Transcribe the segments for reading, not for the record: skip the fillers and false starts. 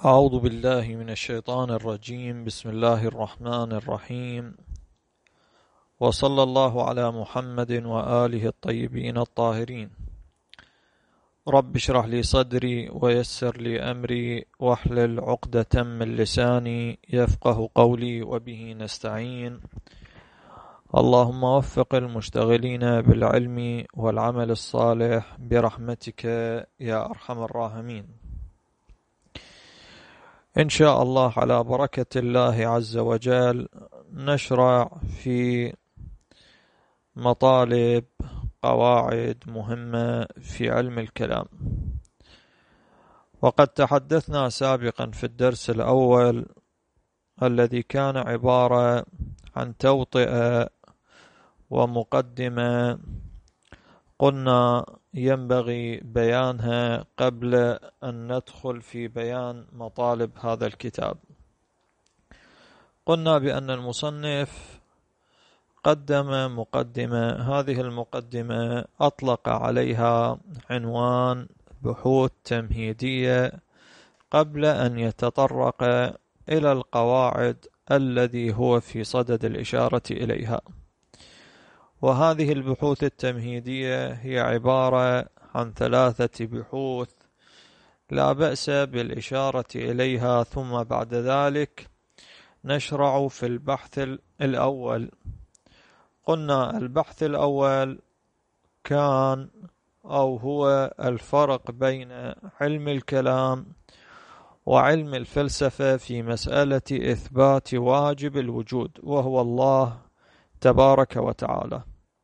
أعوذ بالله من الشيطان الرجيم. بسم الله الرحمن الرحيم، وصلى الله على محمد وآله الطيبين الطاهرين. رب اشرح لي صدري ويسر لي أمري واحلل عقدة من لساني يفقه قولي، وبه نستعين. اللهم وفق المشتغلين بالعلم والعمل الصالح برحمتك يا أرحم الراحمين. إن شاء الله على بركة الله عز وجل نشرع في مطالب قواعد مهمة في علم الكلام. وقد تحدثنا سابقا في الدرس الأول الذي كان عبارة عن توطئة ومقدمة، قلنا ينبغي بيانها قبل أن ندخل في بيان مطالب هذا الكتاب. قلنا بأن المصنف قدم مقدمة، هذه المقدمة أطلق عليها عنوان بحوث تمهيدية قبل أن يتطرق إلى القواعد الذي هو في صدد الإشارة إليها. وهذه البحوث التمهيدية هي عبارة عن 3 بحوث لا بأس بالإشارة إليها، ثم بعد ذلك نشرع في البحث الأول. قلنا البحث الأول كان أو هو الفرق بين علم الكلام وعلم الفلسفة في مسألة إثبات واجب الوجود، وهو الله تبارك وتعالى.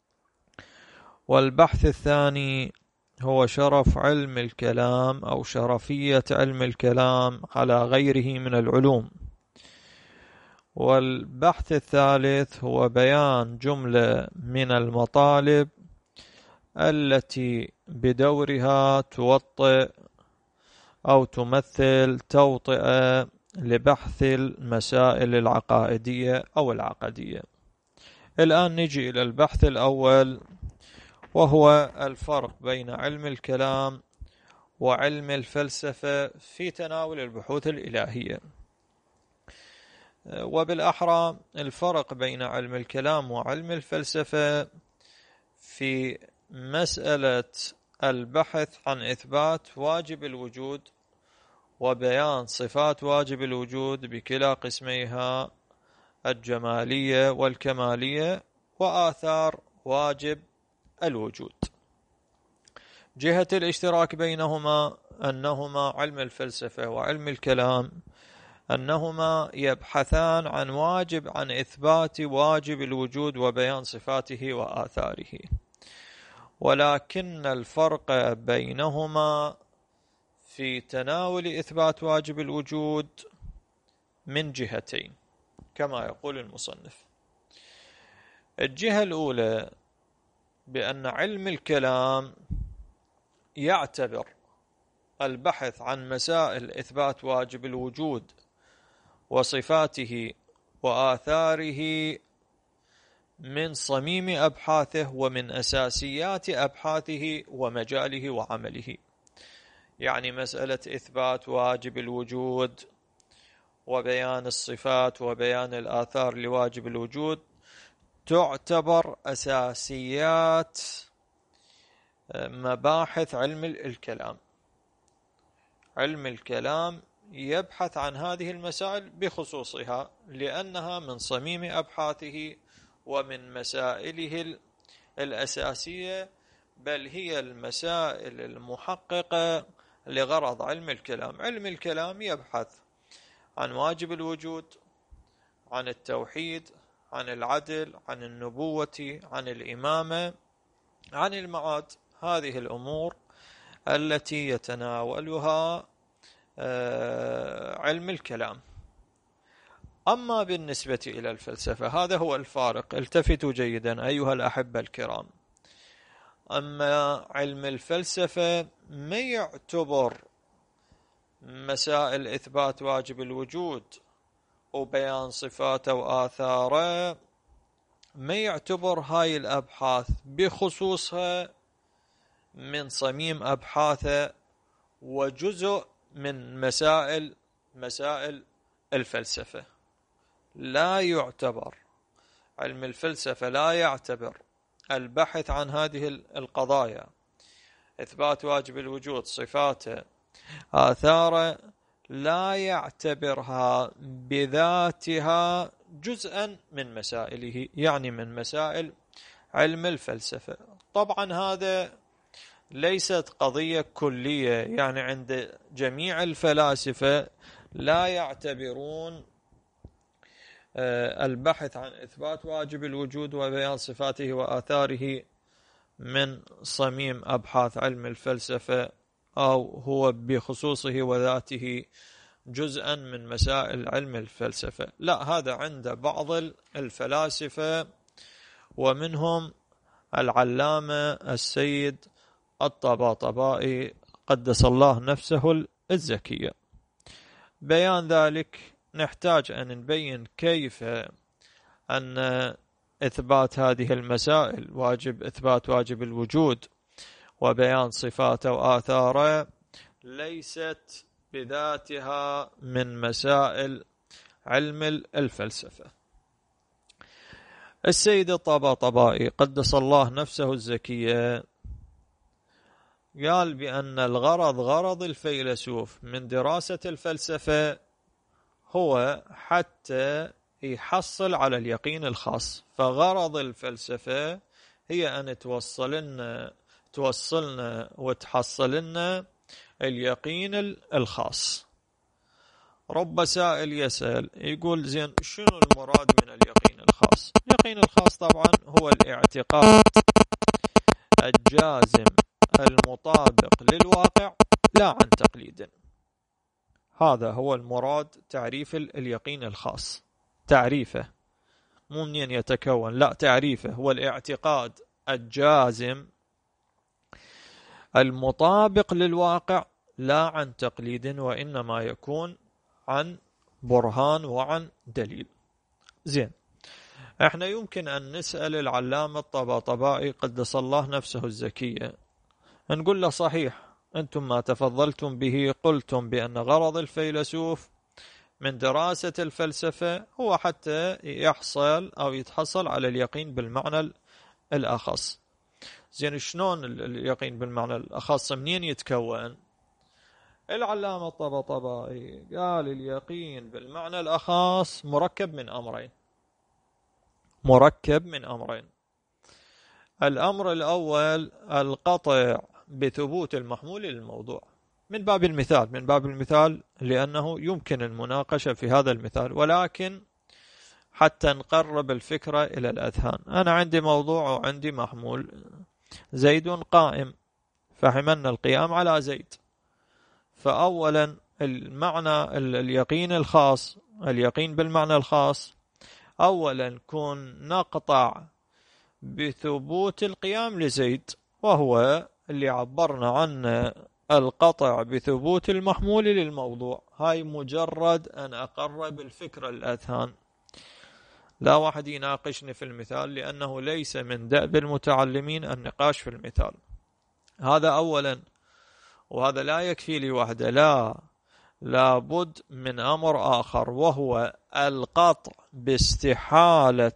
والبحث الثاني هو شرف علم الكلام أو شرفية علم الكلام على غيره من العلوم. والبحث الثالث هو بيان جملة من المطالب التي بدورها توطئ أو تمثل توطئة لبحث المسائل العقائدية أو العقدية. الآن نجي إلى البحث الأول، وهو الفرق بين علم الكلام وعلم الفلسفة في تناول البحوث الإلهية. وبالأحرى الفرق بين علم الكلام وعلم الفلسفة في مسألة البحث عن إثبات واجب الوجود وبيان صفات واجب الوجود بكلا قسميها الجمالية والكمالية، وآثار واجب الوجود. جهة الاشتراك بينهما أنهما علم الفلسفة وعلم الكلام أنهما يبحثان عن إثبات واجب الوجود وبيان صفاته وآثاره، ولكن الفرق بينهما في تناول إثبات واجب الوجود من جهتين كما يقول المصنف. الجهة الأولى بأن علم الكلام يعتبر البحث عن مسائل إثبات واجب الوجود وصفاته وآثاره من صميم أبحاثه ومن أساسيات أبحاثه ومجاله وعمله. يعني مسألة إثبات واجب الوجود وبيان الصفات وبيان الآثار لواجب الوجود تعتبر أساسيات مباحث علم الكلام. علم الكلام يبحث عن هذه المسائل بخصوصها لأنها من صميم أبحاثه ومن مسائله الأساسية، بل هي المسائل المحققة لغرض علم الكلام. علم الكلام يبحث عن واجب الوجود، عن التوحيد، عن العدل، عن النبوة، عن الإمامة، عن المعاد. هذه الأمور التي يتناولها علم الكلام. أما بالنسبة إلى الفلسفة هذا هو الفارق. التفتوا جيدا أيها الأحبة الكرام. أما علم الفلسفة ما يعتبر مسائل إثبات واجب الوجود وبيان صفاته وآثاره، ما يعتبر هاي الأبحاث بخصوصها من صميم أبحاثه وجزء من مسائل مسائل الفلسفة. لا يعتبر علم الفلسفة، لا يعتبر البحث عن هذه القضايا، إثبات واجب الوجود، صفاته، آثاره، لا يعتبرها بذاتها جزءا من مسائله، يعني من مسائل علم الفلسفة. طبعا هذا ليست قضية كلية، يعني عند جميع الفلاسفة لا يعتبرون البحث عن إثبات واجب الوجود وبيان صفاته وآثاره من صميم أبحاث علم الفلسفة، أو هو بخصوصه وذاته جزءا من مسائل علم الفلسفة. لا، هذا عند بعض الفلاسفة، ومنهم العلامة السيد الطباطبائي قدس الله نفسه الزكية. بيان ذلك نحتاج أن نبين كيف أن إثبات هذه المسائل، إثبات واجب الوجود وبيان صفاته وآثاره، ليست بذاتها من مسائل علم الفلسفة. السيد الطباطبائي قدس الله نفسه الزكية قال بأن غرض الفيلسوف من دراسة الفلسفة هو حتى يحصل على اليقين الخاص. فغرض الفلسفة هي أن توصلنا وتحصلنا اليقين الخاص. رب سائل يسأل يقول زين شنو المراد من اليقين الخاص؟ اليقين الخاص طبعا هو الاعتقاد الجازم المطابق للواقع لا عن تقليد. هذا هو المراد، تعريف اليقين الخاص. تعريفه مو منين يتكون، لا، تعريفه هو الاعتقاد الجازم المطابق للواقع لا عن تقليد، وإنما يكون عن برهان وعن دليل. زين، احنا يمكن أن نسأل العلامة الطباطبائي قدس الله نفسه الزكية، نقول له صحيح أنتم ما تفضلتم به قلتم بأن غرض الفيلسوف من دراسة الفلسفة هو حتى يحصل أو يتحصل على اليقين بالمعنى الأخص. زين، شلون اليقين بالمعنى الأخص منين يتكون؟ العلامة الطباطبائي قال اليقين بالمعنى الأخص مركب من أمرين. الأمر الأول القطع بثبوت المحمول للموضوع، من باب المثال لأنه يمكن المناقشة في هذا المثال، ولكن حتى نقرب الفكرة إلى الأذهان. أنا عندي موضوع وعندي محمول، زيد قائم، فحملنا القيام على زيد. فأولا المعنى اليقين الخاص، اليقين بالمعنى الخاص، أولا كون نقطع بثبوت القيام لزيد، وهو اللي عبرنا عنه القطع بثبوت المحمول للموضوع. هاي مجرد أن أقرب الفكرة الأذهان، لا واحد يناقشني في المثال، لأنه ليس من دأب المتعلمين النقاش في المثال. هذا أولا. وهذا لا يكفي لي وحده، لابد من أمر آخر، وهو القطع باستحالة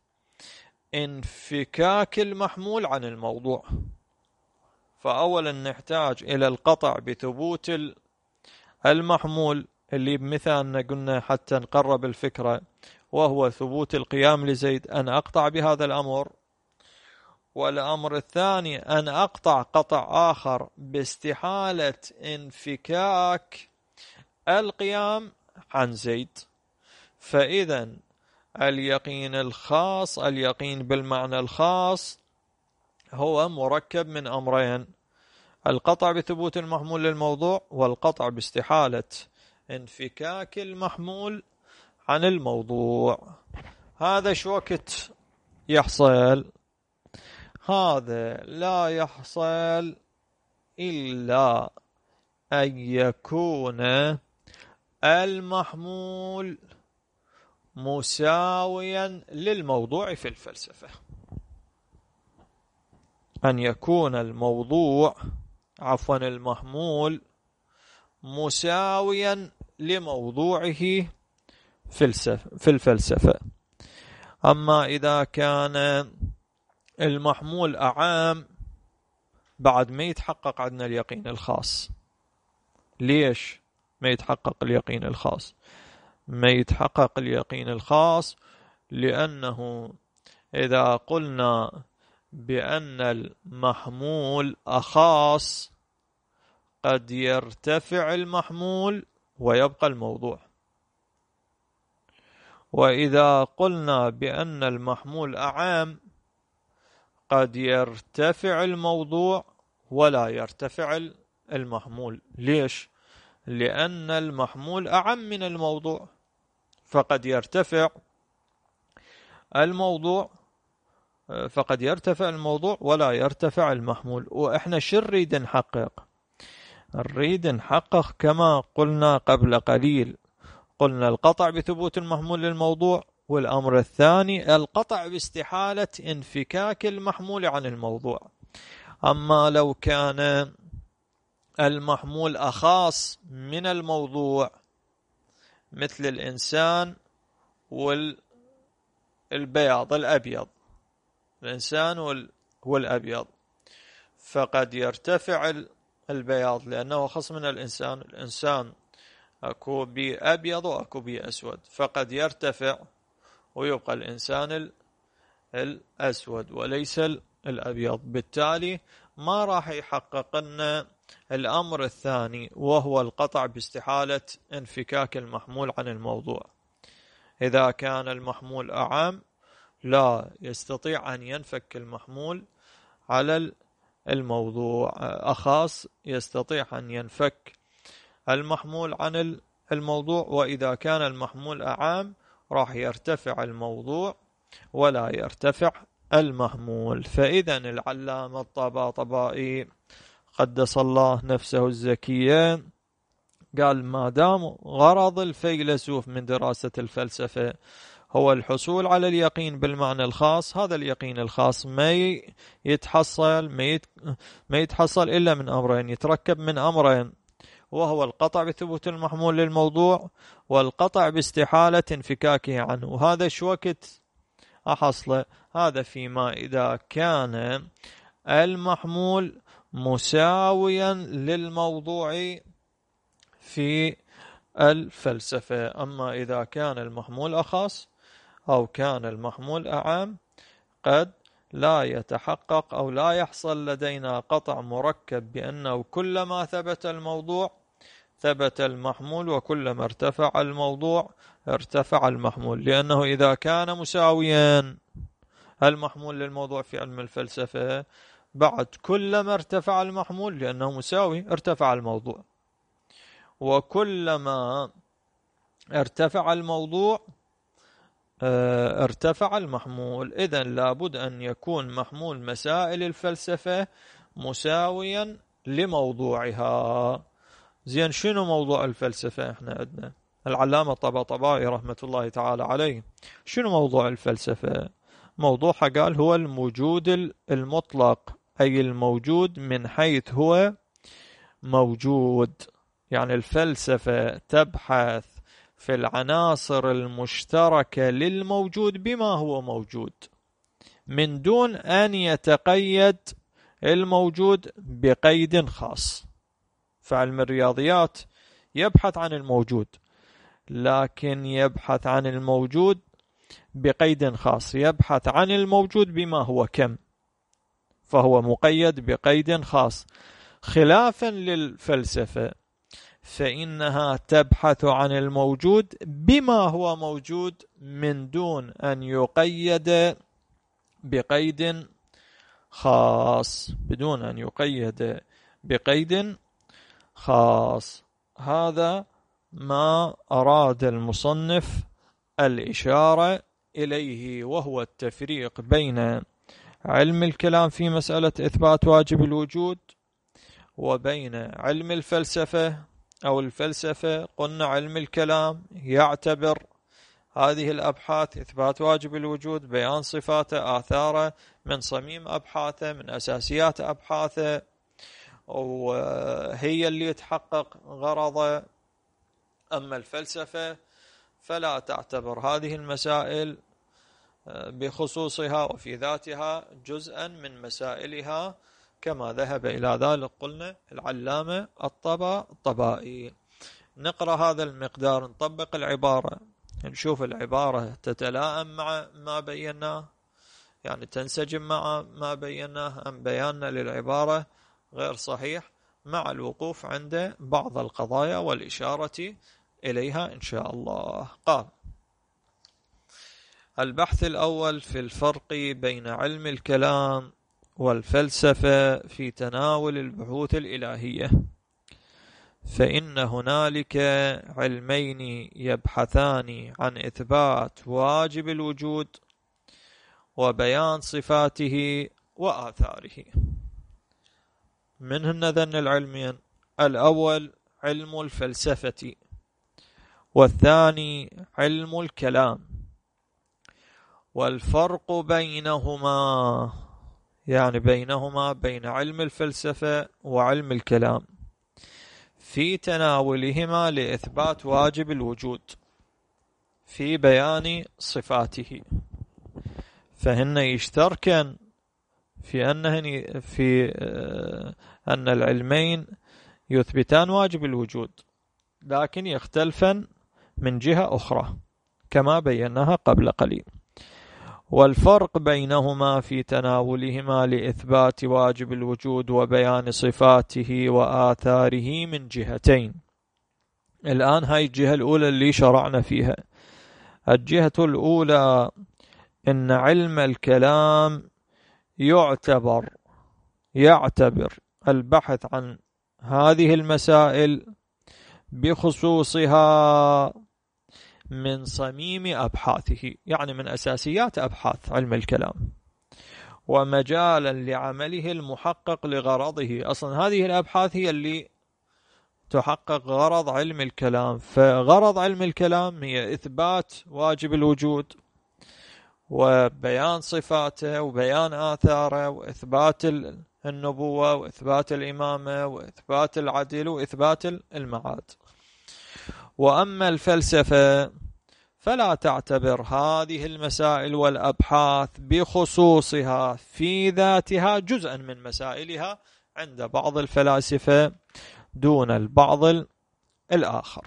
انفكاك المحمول عن الموضوع. فأولا نحتاج إلى القطع بثبوت المحمول، اللي بمثالنا قلنا حتى نقرب الفكرة، وهو ثبوت القيام لزيد، أن أقطع بهذا الأمر. والأمر الثاني أن أقطع قطع آخر باستحالة انفكاك القيام عن زيد. فإذا اليقين الخاص، اليقين بالمعنى الخاص، هو مركب من أمرين: القطع بثبوت المحمول للموضوع، والقطع باستحالة انفكاك المحمول عن الموضوع. هذا شو وقت يحصل؟ هذا لا يحصل إلا أن يكون المحمول مساويا للموضوع في الفلسفة. أن يكون المحمول مساويا لموضوعه في الفلسفة. أما إذا كان المحمول أعام بعد ما يتحقق عندنا اليقين الخاص. ليش ما يتحقق اليقين الخاص؟ ما يتحقق اليقين الخاص لأنه إذا قلنا بأن المحمول أخاص قد يرتفع المحمول ويبقى الموضوع، وإذا قلنا بأن المحمول أعام قد يرتفع الموضوع ولا يرتفع المحمول. ليش؟ لأن المحمول أعم من الموضوع، فقد يرتفع الموضوع ولا يرتفع المحمول. وإحنا شو نريد نحقق؟ نريد نحقق كما قلنا قبل قليل، قلنا القطع بثبوت المحمول للموضوع، والأمر الثاني القطع باستحالة انفكاك المحمول عن الموضوع. أما لو كان المحمول أخاص من الموضوع مثل الإنسان والبياض الأبيض، الإنسان والأبيض، فقد يرتفع البياض لأنه خاص من الإنسان. الإنسان أكو بي أبيض وأكو بي أسود، فقد يرتفع ويبقى الإنسان الأسود وليس الأبيض. بالتالي ما راح يحقق لنا الأمر الثاني وهو القطع باستحالة انفكاك المحمول عن الموضوع. إذا كان المحمول أعام لا يستطيع أن ينفك المحمول على الموضوع، أخاص يستطيع أن ينفك المحمول عن الموضوع. وإذا كان المحمول أعام راح يرتفع الموضوع ولا يرتفع المحمول. فإذا العلامة الطباطبائي قدس الله نفسه الزكية قال ما دام غرض الفيلسوف من دراسة الفلسفة هو الحصول على اليقين بالمعنى الخاص، هذا اليقين الخاص ما يتحصل إلا من أمرين، يتركب من أمرين، وهو القطع بثبوت المحمول للموضوع والقطع باستحالة انفكاكه عنه. وهذا شو وقت أحصله؟ هذا فيما إذا كان المحمول مساويا للموضوع في الفلسفة. أما إذا كان المحمول أخص أو كان المحمول أعام قد لا يتحقق أو لا يحصل لدينا قطع مركب بأنه كلما ثبت الموضوع ثبت المحمول، وكلما ارتفع الموضوع ارتفع المحمول. لأنه إذا كان مساويا المحمول للموضوع في علم الفلسفة بعد كلما ارتفع المحمول لأنه مساوي ارتفع الموضوع، وكلما ارتفع الموضوع ارتفع المحمول. إذن لابد أن يكون محمول مسائل الفلسفة مساويا لموضوعها. زين، شنو موضوع الفلسفة؟ احنا عندنا العلامة الطباطبائي رحمة الله تعالى عليه. شنو موضوع الفلسفة؟ موضوعها قال هو الموجود المطلق، أي الموجود من حيث هو موجود. يعني الفلسفة تبحث في العناصر المشتركة للموجود بما هو موجود من دون أن يتقيد الموجود بقيد خاص. فعلم الرياضيات يبحث عن الموجود، لكن يبحث عن الموجود بقيد خاص، يبحث عن الموجود بما هو كم، فهو مقيد بقيد خاص، خلافا للفلسفة فإنها تبحث عن الموجود بما هو موجود من دون أن يقيد بقيد خاص، بدون أن يقيد بقيد خاص. هذا ما أراد المصنف الإشارة إليه، وهو التفريق بين علم الكلام في مسألة إثبات واجب الوجود وبين علم الفلسفة أو الفلسفة. قلنا علم الكلام يعتبر هذه الأبحاث إثبات واجب الوجود، بيان صفاته، آثاره، من صميم أبحاثه، من أساسيات أبحاثه، وهي اللي يتحقق غرضه أما الفلسفة فلا تعتبر هذه المسائل بخصوصها وفي ذاتها جزءا من مسائلها، كما ذهب إلى ذلك قلنا العلامة الطبائي. نقرأ هذا المقدار، نطبق العبارة، نشوف العبارة تتلائم مع ما بيناه، يعني تنسجم مع ما بيناه، أم بياننا للعبارة غير صحيح، مع الوقوف عند بعض القضايا والإشارة إليها إن شاء الله. قال: البحث الأول في الفرق بين علم الكلام والفلسفة في تناول البحوث الإلهية، فإن هنالك علمين يبحثان عن إثبات واجب الوجود وبيان صفاته وآثاره. منهن ذن العلمين: الأول علم الفلسفة، والثاني علم الكلام. والفرق بينهما، يعني بين علم الفلسفة وعلم الكلام، في تناولهما لإثبات واجب الوجود في بيان صفاته، فهن يشتركان في أن العلمين يثبتان واجب الوجود، لكن يختلفان من جهة أخرى كما بيناها قبل قليل. والفرق بينهما في تناولهما لإثبات واجب الوجود وبيان صفاته وآثاره من جهتين. الآن هاي الجهة الأولى اللي شرعنا فيها. الجهة الأولى إن علم الكلام يعتبر البحث عن هذه المسائل بخصوصها من صميم أبحاثه، يعني من أساسيات أبحاث علم الكلام، ومجالا لعمله المحقق لغرضه. أصلا هذه الأبحاث هي اللي تحقق غرض علم الكلام، فغرض علم الكلام هي إثبات واجب الوجود وبيان صفاته وبيان آثاره وإثبات النبوة وإثبات الإمامة وإثبات العدل وإثبات المعاد. وأما الفلسفة فلا تعتبر هذه المسائل والأبحاث بخصوصها في ذاتها جزءا من مسائلها عند بعض الفلاسفة دون البعض الآخر.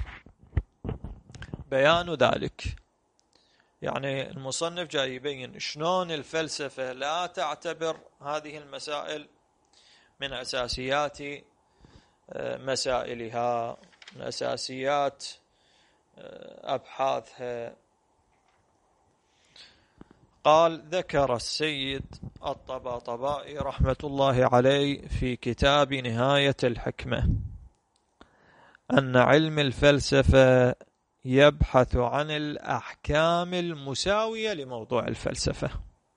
بيان ذلك، يعني المصنف جاي يبين شلون الفلسفة لا تعتبر هذه المسائل من أساسيات مسائلها، من أساسيات أبحاثها. قال: ذكر السيد الطباطبائي رحمة الله عليه في كتاب نهاية الحكمة أن علم الفلسفة يبحث عن الأحكام المساوية لموضوع الفلسفة،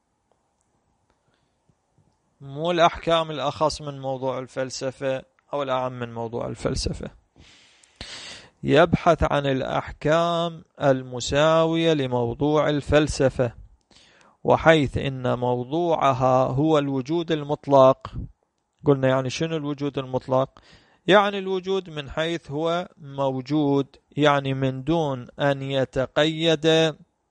مو الأحكام الأخص من موضوع الفلسفة أو الأعم من موضوع الفلسفة. يبحث عن الأحكام المساوية لموضوع الفلسفة، وحيث إن موضوعها هو الوجود المطلق. قلنا يعني شنو الوجود المطلق؟ يعني الوجود من حيث هو موجود، يعني من دون أن يتقيد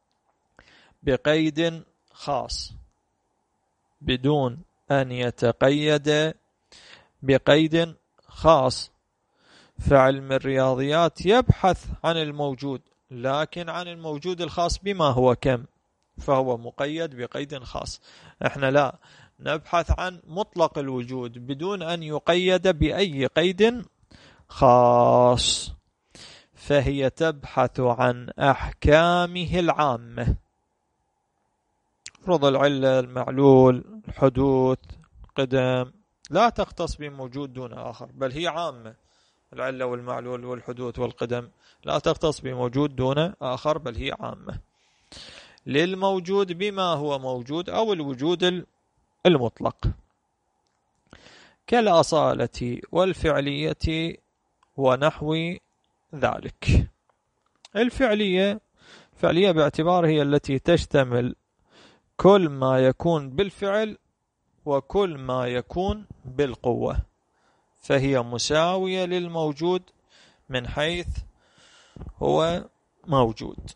بقيد خاص، بدون أن يتقيد بقيد خاص. فعلم الرياضيات يبحث عن الموجود، لكن عن الموجود الخاص بما هو كم، فهو مقيد بقيد خاص. احنا لا، نبحث عن مطلق الوجود بدون أن يقيد بأي قيد خاص، فهي تبحث عن أحكامه العامة، فرض العلة، المعلول، الحدوث، قدم، لا تختص بموجود دون آخر، بل هي عامة. العلة والمعلول والحدوث والقدم لا تختص بموجود دون آخر، بل هي عامة للموجود بما هو موجود أو الوجود المطلق، كالأصالة والفعلية ونحو ذلك. الفعلية باعتبار هي التي تشتمل كل ما يكون بالفعل وكل ما يكون بالقوة، فهي مساوية للموجود من حيث هو موجود.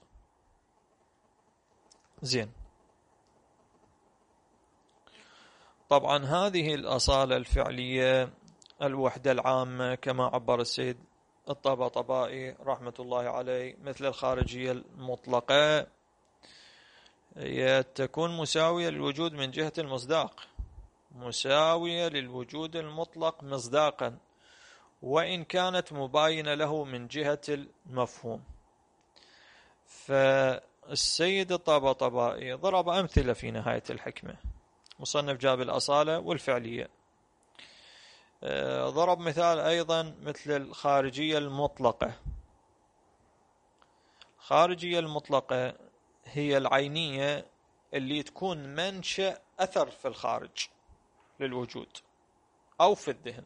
زين. طبعا هذه الأصالة الفعلية، الوحدة العامة كما عبر السيد الطباطبائي رحمة الله عليه، مثل الخارجية المطلقة، هي تكون مساوية للوجود من جهة المصداق، مساوية للوجود المطلق مصداقا، وإن كانت مباينة له من جهة المفهوم. فالسيد الطباطبائي ضرب أمثلة في نهاية الحكمة، مصنف جاب الأصالة والفعلية. ضرب مثال أيضا مثل الخارجية المطلقة. الخارجية المطلقة هي العينية اللي تكون منشأ أثر في الخارج للوجود أو في الذهن.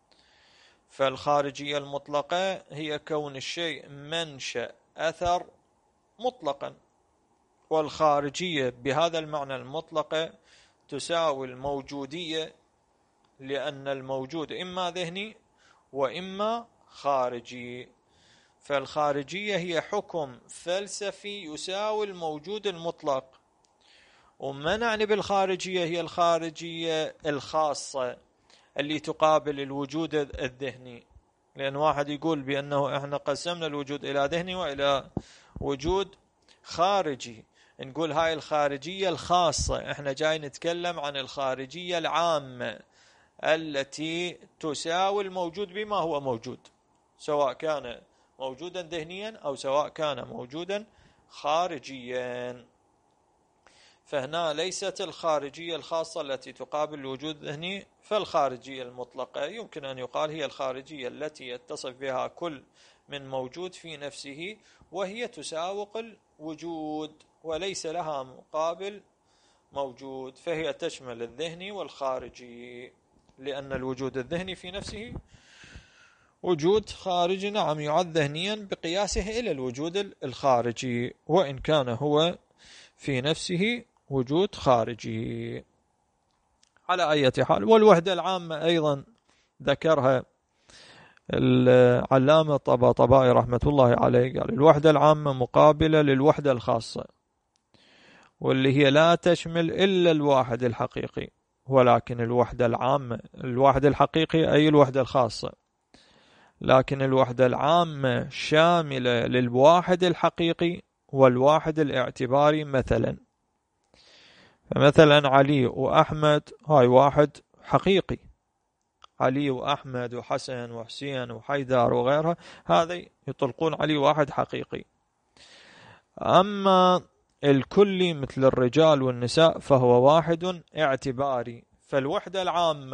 فالخارجية المطلقة هي كون الشيء منشأ أثر مطلقا، والخارجية بهذا المعنى المطلقة تساوي الموجودية، لأن الموجود إما ذهني وإما خارجي. فالخارجية هي حكم فلسفي يساوي الموجود المطلق. وما نعني بالخارجية هي الخارجية الخاصة اللي تقابل الوجود الذهني، لأن واحد يقول بأنه إحنا قسمنا الوجود إلى ذهني وإلى وجود خارجي، نقول هاي الخارجية الخاصة. إحنا جاي نتكلم عن الخارجية العامة التي تساوي الموجود بما هو موجود، سواء كان موجودا ذهنيا أو سواء كان موجودا خارجيا. فهنا ليست الخارجية الخاصة التي تقابل الوجود الذهني، فالخارجية المطلقة يمكن أن يقال هي الخارجية التي يتصف بها كل من موجود في نفسه، وهي تساوق الوجود وليس لها مقابل موجود، فهي تشمل الذهني والخارجي، لأن الوجود الذهني في نفسه وجود خارجي، نعم يعد ذهنيا بقياسه إلى الوجود الخارجي، وإن كان هو في نفسه وجود خارجي. على أي حال، والوحدة العامة أيضا ذكرها العلامة الطباطبائي رحمة الله عليه، قال الوحدة العامة مقابلة للوحدة الخاصة، واللي هي لا تشمل إلا الواحد الحقيقي، ولكن الوحدة العامة، الواحد الحقيقي أي الوحدة الخاصة، لكن الوحدة العامة شاملة للواحد الحقيقي والواحد الاعتباري. فمثلا علي وأحمد هاي واحد حقيقي، علي وأحمد وحسن وحسين وحيدر وغيرها، هذا يطلقون علي واحد حقيقي. أما الكلي مثل الرجال والنساء فهو واحد اعتباري. فالوحدة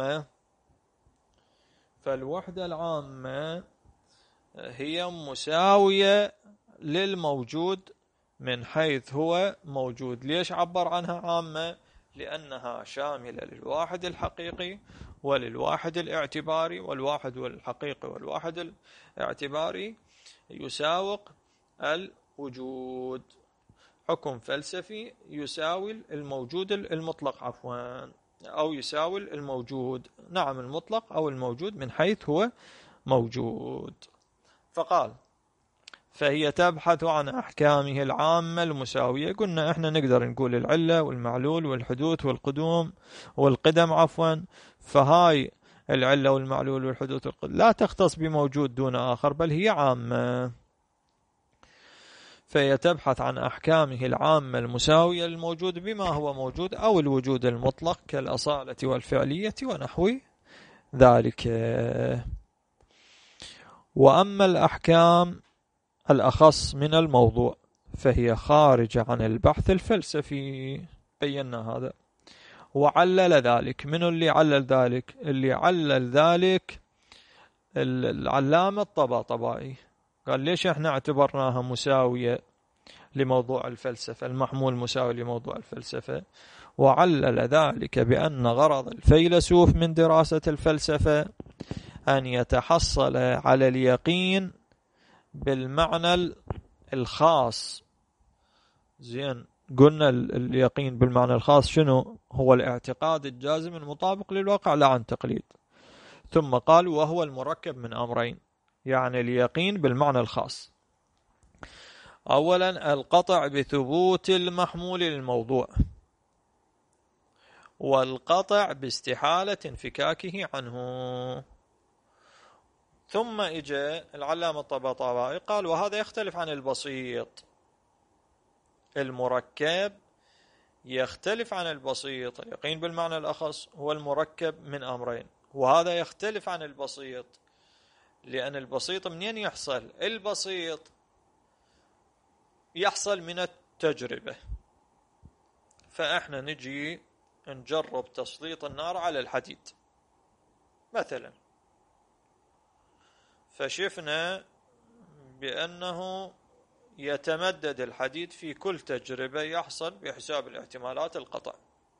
العامة هي مساوية للموجود من حيث هو موجود. ليش عبر عنها عامة؟ لأنها شاملة للواحد الحقيقي وللواحد الاعتباري، والواحد الحقيقي والواحد الاعتباري يساوق الوجود. حكم فلسفي يساوي الموجود المطلق، أو يساوي الموجود، نعم المطلق أو الموجود من حيث هو موجود. فقال فهي تبحث عن أحكامه العامة المساوية. قلنا إحنا نقدر نقول العلة والمعلول والحدوث والقدوم والقدم فهاي العلة والمعلول والحدوث والقدم لا تختص بموجود دون آخر، بل هي عامة. فهي تبحث عن أحكامه العامة المساوية للموجود بما هو موجود أو الوجود المطلق كالأصالة والفعلية ونحو ذلك. وأما الأحكام الأخص من الموضوع فهي خارجة عن البحث الفلسفي، بينا هذا. وعلل ذلك، من اللي علل ذلك؟ اللي علل ذلك العلامة الطباطبائي، قال ليش احنا اعتبرناها مساوية لموضوع الفلسفة، المحمول مساوي لموضوع الفلسفة. وعلل ذلك بأن غرض الفيلسوف من دراسة الفلسفة أن يتحصل على اليقين بالمعنى الخاص. زين، قلنا اليقين بالمعنى الخاص شنو؟ هو الاعتقاد الجازم المطابق للواقع لا عن تقليد. ثم قال وهو المركب من أمرين، يعني اليقين بالمعنى الخاص أولا القطع بثبوت المحمول للموضوع، والقطع باستحالة انفكاكه عنه. ثم اجى العلامة الطباطبائي قال وهذا يختلف عن البسيط. المركب يختلف عن البسيط، اليقين بالمعنى الأخص هو المركب من أمرين، وهذا يختلف عن البسيط، لأن البسيط منين يحصل؟ البسيط يحصل من التجربة. فإحنا نجي نجرب تسليط النار على الحديد مثلا، فشفنا بأنه يتمدد الحديد في كل تجربة يحصل بحساب الاحتمالات القطع.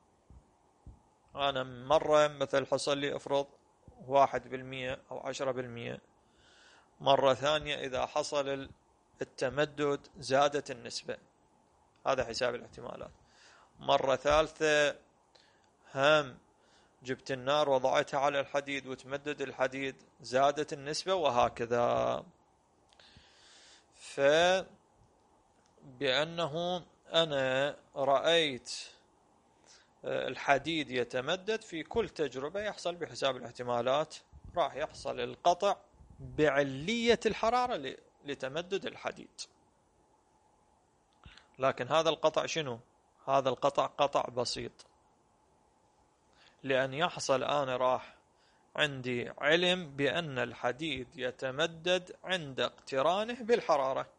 أنا مرة مثل حصل لي افرض 1% أو 10%، مرة ثانية إذا حصل التمدد زادت النسبة، هذا حساب الاحتمالات. مرة ثالثة هم جبت النار وضعتها على الحديد وتمدد الحديد زادت النسبة، وهكذا. فبأنه أنا رأيت الحديد يتمدد في كل تجربة يحصل بحساب الاحتمالات، راح يحصل القطع بعلية الحرارة لتمدد الحديد. لكن هذا القطع شنو؟ هذا القطع قطع بسيط، لأن يحصل أنا راح عندي علم بأن الحديد يتمدد عند اقترانه بالحرارة،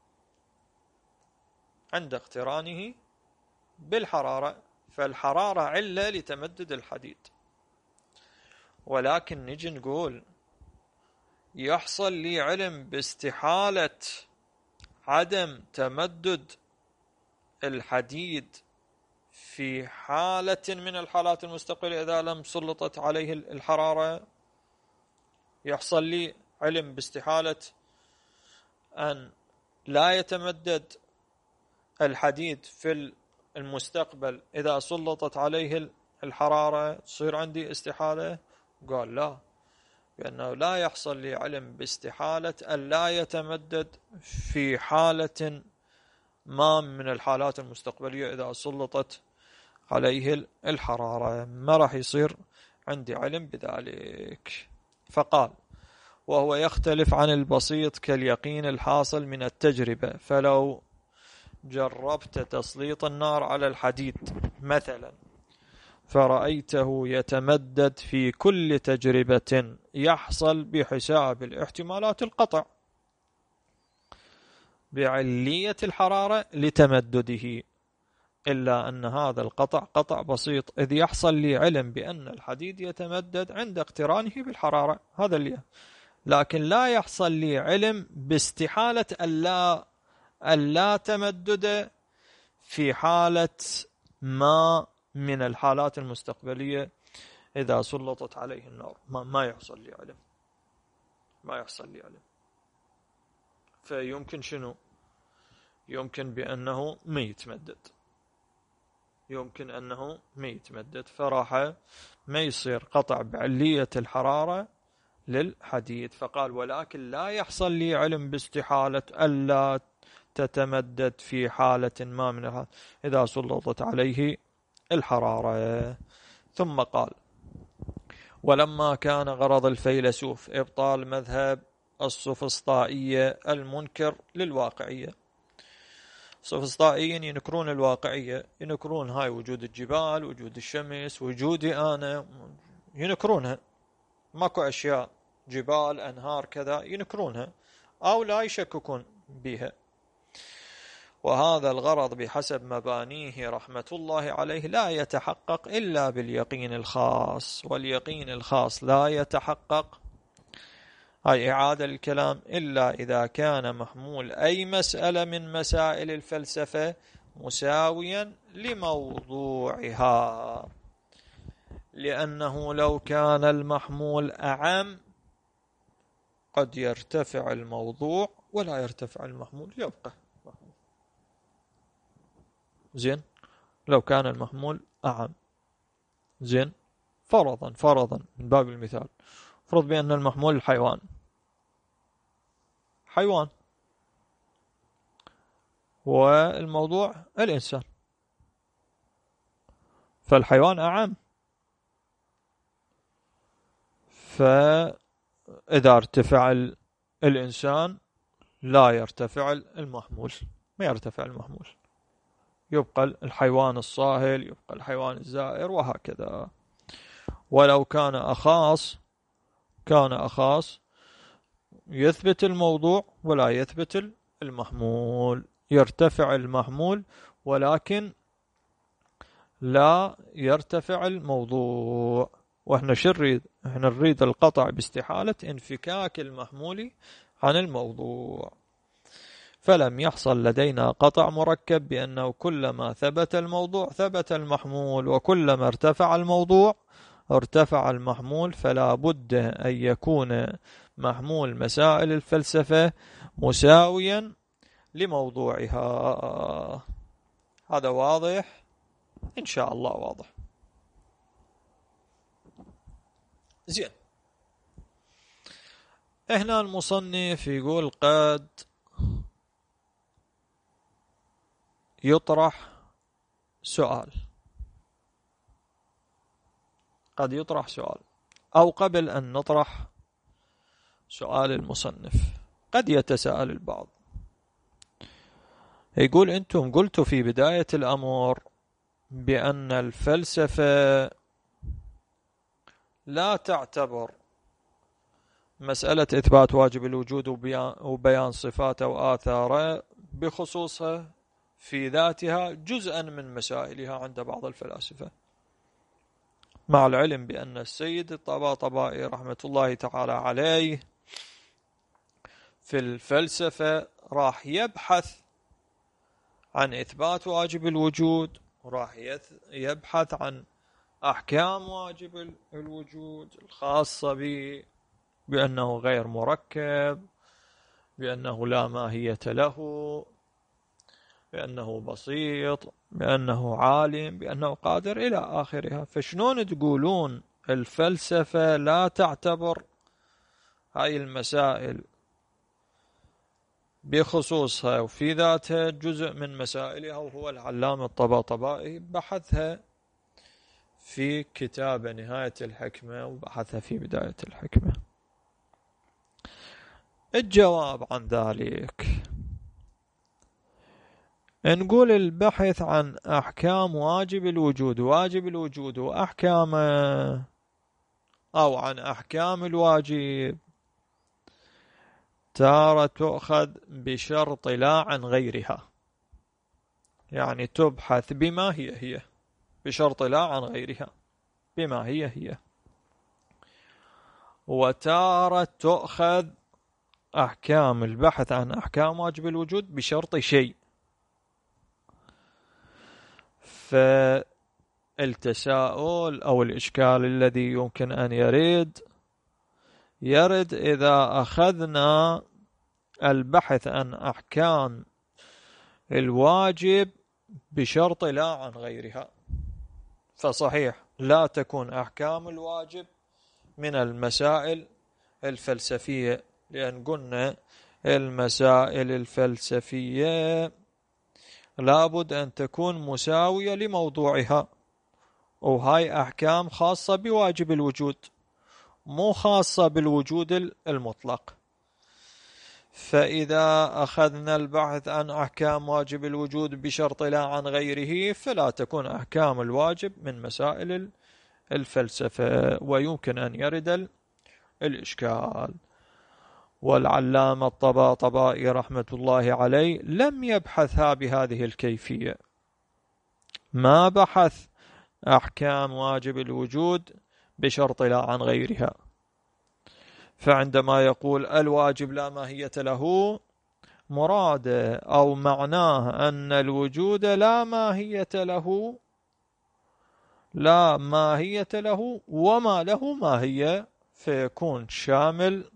عند اقترانه بالحرارة، فالحرارة علة لتمدد الحديد. ولكن نجي نقول يحصل لي علم باستحالة عدم تمدد الحديد في حالة من الحالات المستقبلية إذا لم سلطت عليه الحرارة. يحصل لي علم باستحالة أن لا يتمدد الحديد في المستقبل إذا سلطت عليه الحرارة، تصير عندي استحالة. قال لا، لأنه لا يحصل لي علم باستحالة أن لا يتمدد في حالة ما من الحالات المستقبلية إذا سلطت عليه الحرارة، ما راح يصير عندي علم بذلك. فقال وهو يختلف عن البسيط كاليقين الحاصل من التجربة، فلو جربت تسليط النار على الحديد مثلا فرأيته يتمدد في كل تجربة يحصل بحساب الاحتمالات القطع بعلية الحرارة لتمدده، إلا أن هذا القطع قطع بسيط، إذ يحصل لي علم بأن الحديد يتمدد عند اقترانه بالحرارة، هذا اللي، لكن لا يحصل لي علم باستحالة ألا تمدد في حالة ما من الحالات المستقبلية إذا سلطت عليه النار. ما يحصل لي علم، ما يحصل لي علم. فيمكن شنو؟ يمكن بأنه ما يتمدد، يمكن أنه ما يتمدد، فراح ما يصير قطع بعلية الحرارة للحديد. فقال ولكن لا يحصل لي علم باستحالة ألا تتمدد في حالة ما من الحالات إذا سلطت عليه الحرارة. ثم قال ولما كان غرض الفيلسوف إبطال مذهب السوفسطائية المنكر للواقعية، السوفسطائيين ينكرون الواقعية، ينكرون هاي وجود الجبال، وجود الشمس، وجودي أنا، ينكرونها، ماكو أشياء جبال أنهار كذا ينكرونها أو لا يشككون بها. وهذا الغرض بحسب مبانيه رحمة الله عليه لا يتحقق إلا باليقين الخاص، واليقين الخاص لا يتحقق، هاي إعادة الكلام، إلا إذا كان محمول أي مسألة من مسائل الفلسفة مساويا لموضوعها، لأنه لو كان المحمول أعم قد يرتفع الموضوع ولا يرتفع المحمول، يبقى محمول. زين، لو كان المحمول أعم، زين، فرضا من باب المثال، فرض بأن المحمول حيوان، والموضوع الإنسان، فالحيوان أعم. فإذا ارتفع الإنسان لا يرتفع المحمول، ما يرتفع المحمول، يبقى الحيوان الصاهل، يبقى الحيوان الزائر، وهكذا. ولو كان أخاص يثبت الموضوع ولا يثبت المحمول، يرتفع المحمول ولكن لا يرتفع الموضوع. واحنا شو نريد؟ احنا نريد القطع باستحالة انفكاك المحمول عن الموضوع. فلم يحصل لدينا قطع مركب بأنه كلما ثبت الموضوع ثبت المحمول، وكلما ارتفع الموضوع ارتفع المحمول. فلا بد أن يكون محمول مسائل الفلسفة مساويا لموضوعها. هذا واضح؟ إن شاء الله واضح. زين. هنا المصنف يقول قد يطرح سؤال، قد يطرح سؤال، أو قبل أن نطرح سؤال المصنف قد يتساءل البعض، يقول أنتم قلتوا في بداية الأمر بأن الفلسفة لا تعتبر مسألة إثبات واجب الوجود وبيان صفاته وآثاره بخصوصها في ذاتها جزءا من مسائلها عند بعض الفلاسفة، مع العلم بأن السيد الطباطبائي رحمة الله تعالى عليه في الفلسفة راح يبحث عن إثبات واجب الوجود، وراح يبحث عن أحكام واجب الوجود الخاصة به، بأنه غير مركب، بأنه لا ماهية له، بأنه بسيط، بأنه عالم، بأنه قادر إلى آخرها. فشلون تقولون الفلسفة لا تعتبر هاي المسائل بخصوصها وفي ذاتها جزء من مسائلها؟ وهو العلامة الطباطبائي بحثها في كتاب نهاية الحكمة وبحثها في بداية الحكمة. الجواب عن ذلك نقول البحث عن أحكام واجب الوجود وأحكامه، أو عن أحكام الواجب، تارة تؤخذ بشرط لا عن غيرها، يعني تبحث بما هي بشرط لا عن غيرها بما هي. وتارة تؤخذ أحكام البحث عن أحكام واجب الوجود بشرط شيء. فالتساؤل أو الإشكال الذي يمكن أن يرد إذا أخذنا البحث عن أحكام الواجب بشرط لا عن غيرها. فصحيح لا تكون أحكام الواجب من المسائل الفلسفية، لأن قلنا المسائل الفلسفية لابد أن تكون مساوية لموضوعها، وهاي أحكام خاصة بواجب الوجود، مو خاصة بالوجود المطلق. فإذا أخذنا البحث عن أحكام واجب الوجود بشرط لا عن غيره فلا تكون أحكام الواجب من مسائل الفلسفة، ويمكن أن يرد الإشكال. والعلامة الطباطبائي رحمة الله عليه لم يبحثها بهذه الكيفية، ما بحث أحكام واجب الوجود بشرط لا عن غيرها. فعندما يقول الواجب لا ماهية له، مراده أو معناه أن الوجود لا ماهية له وما له ماهية، فيكون شامل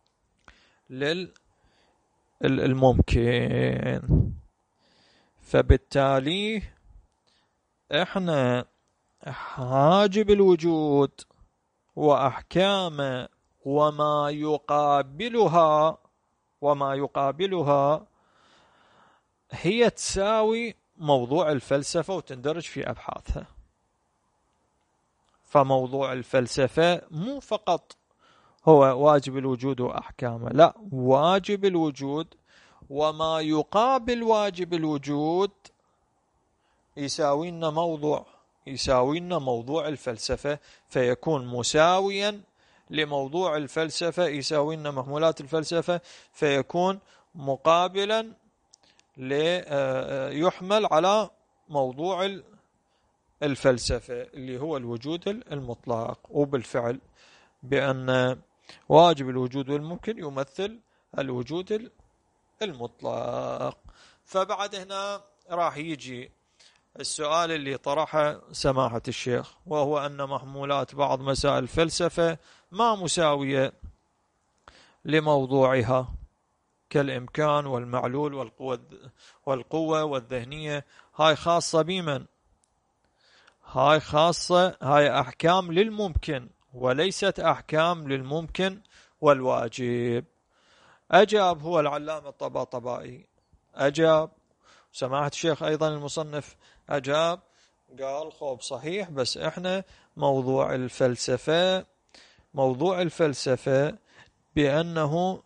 للممكن. فبالتالي احنا حاجب الوجود وأحكامه وما يقابلها هي تساوي موضوع الفلسفة وتندرج في أبحاثها. فموضوع الفلسفة مو فقط هو واجب الوجود وأحكامه، لا، واجب الوجود وما يقابل واجب الوجود يساوينا موضوع الفلسفة، فيكون مساويا لموضوع الفلسفة، يساوينا محمولات الفلسفة، فيكون مقابلا يحمل على موضوع الفلسفة اللي هو الوجود المطلق. وبالفعل بأن واجب الوجود والممكن يمثل الوجود المطلق. فبعد هنا راح يجي السؤال اللي طرحه سماحة الشيخ، وهو أن محمولات بعض مسائل الفلسفة ما مساوية لموضوعها كالإمكان والمعلول والقوة والذهنية. هاي خاصة بمن؟ هاي أحكام للممكن وليست أحكام للممكن والواجب. أجاب هو العلامة الطباطبائي، أجاب سماحة الشيخ أيضا المصنف أجاب، قال خوب صحيح، بس إحنا موضوع الفلسفة بأنه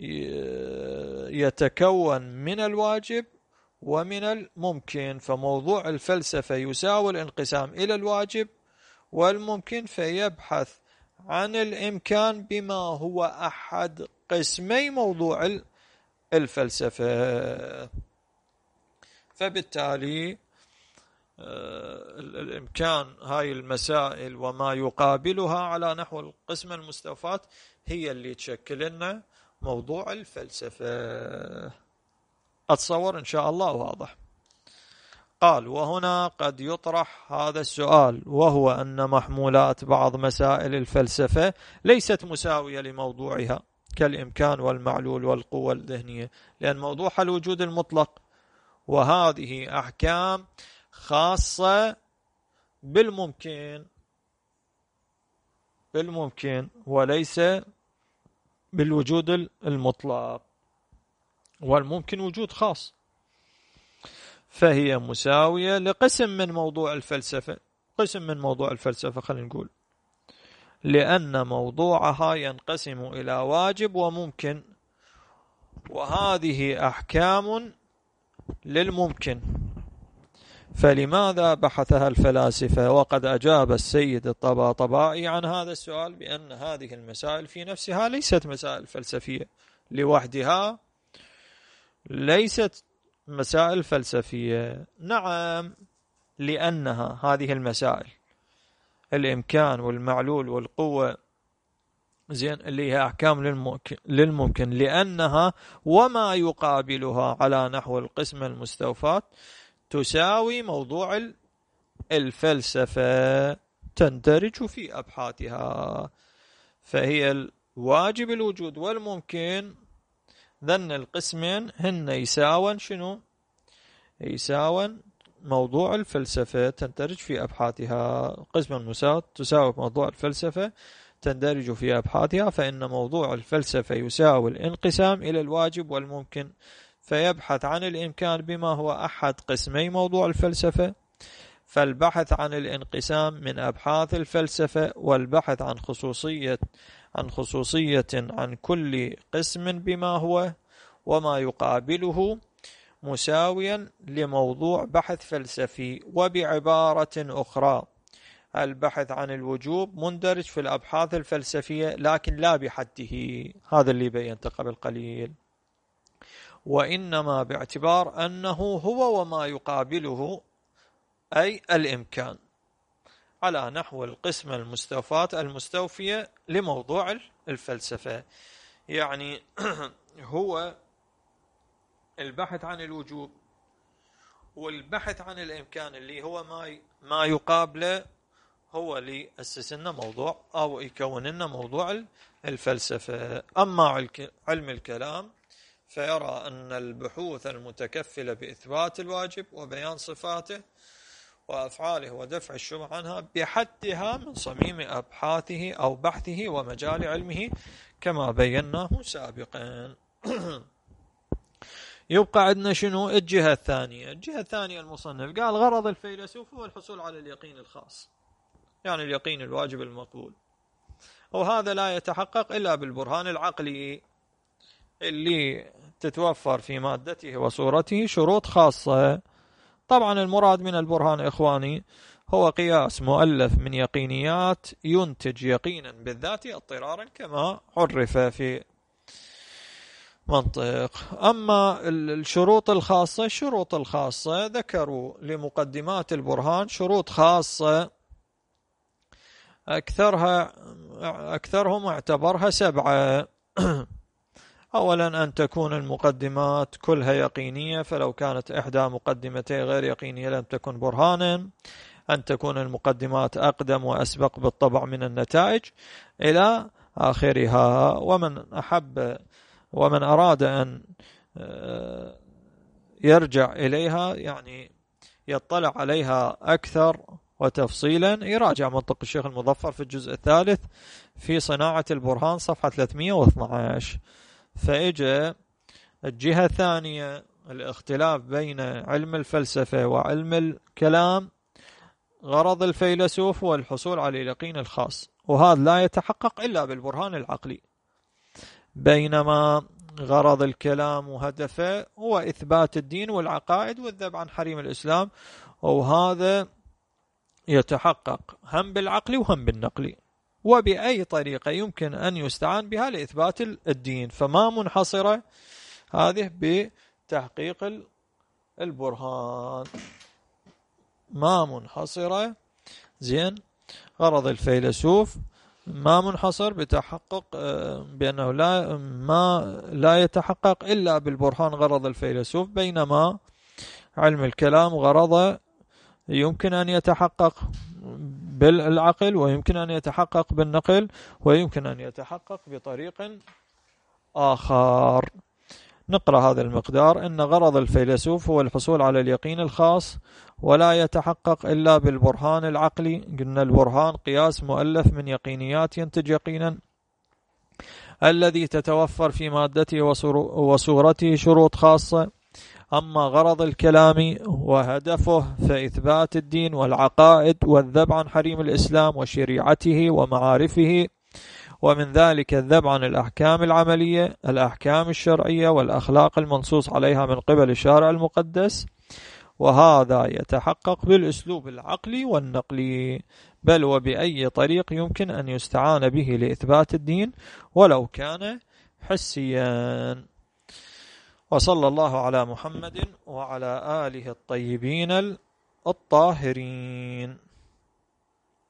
يتكون من الواجب ومن الممكن، فموضوع الفلسفة يساوي الانقسام إلى الواجب والممكن، فيبحث عن الإمكان بما هو أحد قسمي موضوع الفلسفة. فبالتالي الإمكان هاي المسائل وما يقابلها على نحو القسمة المستوفاة هي اللي تشكل لنا موضوع الفلسفة. أتصور إن شاء الله واضح. قال: وهنا قد يطرح هذا السؤال، وهو أن محمولات بعض مسائل الفلسفة ليست مساوية لموضوعها كالإمكان والمعلول والقوة الذهنية، لأن موضوعها الوجود المطلق، وهذه أحكام خاصة بالممكن وليس بالوجود المطلق، والممكن وجود خاص، فهي مساوية لقسم من موضوع الفلسفة. خلينا نقول لأن موضوعها ينقسم إلى واجب وممكن، وهذه أحكام للممكن، فلماذا بحثها الفلاسفة؟ وقد أجاب السيد الطباطبائي عن هذا السؤال بأن هذه المسائل في نفسها ليست مسائل فلسفية لوحدها، ليست مسائل فلسفية. نعم، لأنها هذه المسائل الإمكان والمعلول والقوة اللي هي أحكام للممكن، لأنها وما يقابلها على نحو القسمة المستوفاة تساوي موضوع الفلسفة، تندرج في أبحاثها، فهي الواجب الوجود والممكن ذن القسمين هن يساون شنو؟ يساون موضوع الفلسفة، تندرج في أبحاثها. قسم المساواة تساوي موضوع الفلسفة، تندرج في أبحاثها، فإن موضوع الفلسفة يساوي الانقسام إلى الواجب والممكن، فيبحث عن الإمكان بما هو أحد قسمي موضوع الفلسفة، فالبحث عن الانقسام من أبحاث الفلسفة، والبحث عن خصوصية عن كل قسم بما هو وما يقابله مساويا لموضوع بحث فلسفي. وبعبارة أخرى، البحث عن الوجوب مندرج في الأبحاث الفلسفية لكن لا بحده، هذا اللي بينته قبل قليل، وإنما باعتبار أنه هو وما يقابله أي الإمكان على نحو القسمة المستوفية لموضوع الفلسفة. يعني هو البحث عن الوجوب والبحث عن الإمكان اللي هو ما يقابله هو اللي أسس لنا موضوع أو يكون لنا موضوع الفلسفة. أما علم الكلام فيرى أن البحوث المتكفلة بإثبات الواجب وبيان صفاته وأفعاله ودفع الشبه عنها بحدها من صميم أبحاثه أو بحثه ومجال علمه كما بيناه سابقا. يبقى عندنا شنو الجهة الثانية؟ الجهة الثانية المصنف قال غرض الفيلسوف هو الحصول على اليقين الخاص، يعني اليقين الواجب المقبول، وهذا لا يتحقق إلا بالبرهان العقلي اللي تتوفر في مادته وصورته شروط خاصة. طبعا المراد من البرهان إخواني هو قياس مؤلف من يقينيات ينتج يقينا بالذات اضطرارا كما عرف في منطق. أما الشروط الخاصة ذكروا لمقدمات البرهان شروط خاصة أكثرهم اعتبرها 7. أولا أن تكون المقدمات كلها يقينية، فلو كانت إحدى مقدمتي غير يقينية لم تكن برهانا. أن تكون المقدمات أقدم وأسبق بالطبع من النتائج إلى آخرها. ومن أراد أن يرجع إليها يعني يطلع عليها أكثر وتفصيلا يراجع منطق الشيخ المظفر في الجزء الثالث في صناعة البرهان صفحة 312. فإجا الجهة الثانية الاختلاف بين علم الفلسفة وعلم الكلام. غرض الفيلسوف هو الحصول على اليقين الخاص، وهذا لا يتحقق إلا بالبرهان العقلي، بينما غرض الكلام وهدفه هو إثبات الدين والعقائد والذب عن حريم الإسلام، وهذا يتحقق هم بالعقل وهم بالنقل، وبأي طريقة يمكن أن يستعان بها لإثبات الدين، فما منحصرة هذه بتحقيق البرهان، ما منحصرة. زين، غرض الفيلسوف ما منحصر بتحقق بأنه لا يتحقق إلا بالبرهان غرض الفيلسوف، بينما علم الكلام غرضه يمكن أن يتحقق بالعقل ويمكن أن يتحقق بالنقل ويمكن أن يتحقق بطريق آخر. نقرأ هذا المقدار: إن غرض الفيلسوف هو الحصول على اليقين الخاص ولا يتحقق إلا بالبرهان العقلي. قلنا البرهان قياس مؤلف من يقينيات ينتج يقينا الذي تتوفر في مادته وصورته شروط خاصة. أما غرض الكلام وهدفه فإثبات الدين والعقائد والذب عن حريم الإسلام وشريعته ومعارفه، ومن ذلك الذب عن الأحكام العملية، الأحكام الشرعية والأخلاق المنصوص عليها من قبل الشارع المقدس، وهذا يتحقق بالأسلوب العقلي والنقلي، بل وبأي طريق يمكن أن يستعان به لإثبات الدين ولو كان حسيا. وصلى الله على محمد وعلى آله الطيبين الطاهرين.